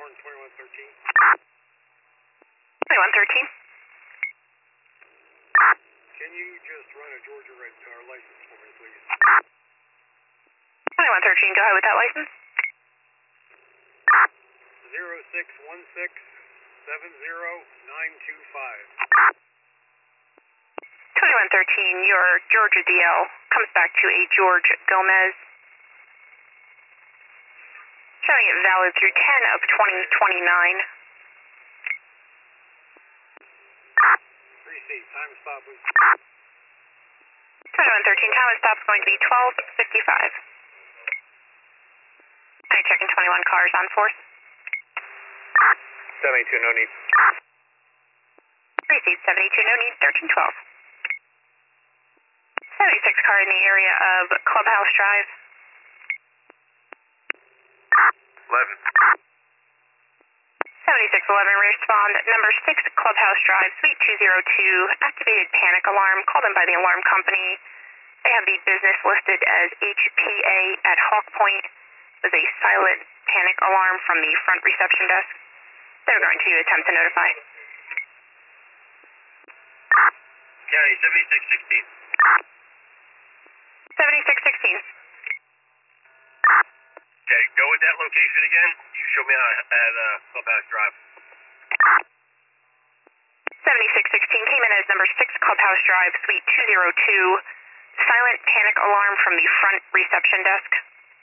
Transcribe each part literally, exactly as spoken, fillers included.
on twenty-one thirteen. twenty-one thirteen. Can you just run a Georgia red car license for me, please? twenty-one thirteen, go ahead with that license. Zero six one six seven zero nine two five. twenty-one thirteen, your Georgia D L comes back to a George Gomez. Showing it valid through ten of twenty twenty-nine. Receipt, time stop, please. twenty-one thirteen, time of stop is going to be twelve fifty-five. I'm checking twenty-one cars on force. seventy-two, no need. Receipt seventy-two, no need, thirteen twelve. seventy-six car in the area of Clubhouse Drive. eleven. seventy-six eleven, respond number six Clubhouse Drive, suite two oh two, activated panic alarm, called in by the alarm company. They have the business listed as H P A at Hawk Point. It was a silent panic alarm from the front reception desk. They're going to attempt to notify. County, seventy-six sixteen. seventy-six sixteen. Okay, go with that location again. You show me out at uh, Clubhouse Drive. seventy-six sixteen came in as number six Clubhouse Drive, suite two oh two. Silent panic alarm from the front reception desk.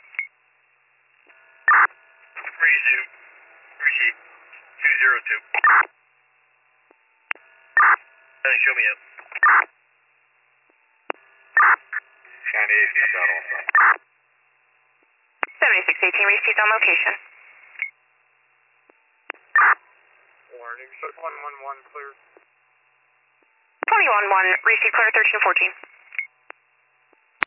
Resume. Receipt. two oh two. Uh, show me up. County eight, about also. seventy-six eighteen received on location. Warning, one one one clear. twenty-one one, receive clear thirteen fourteen.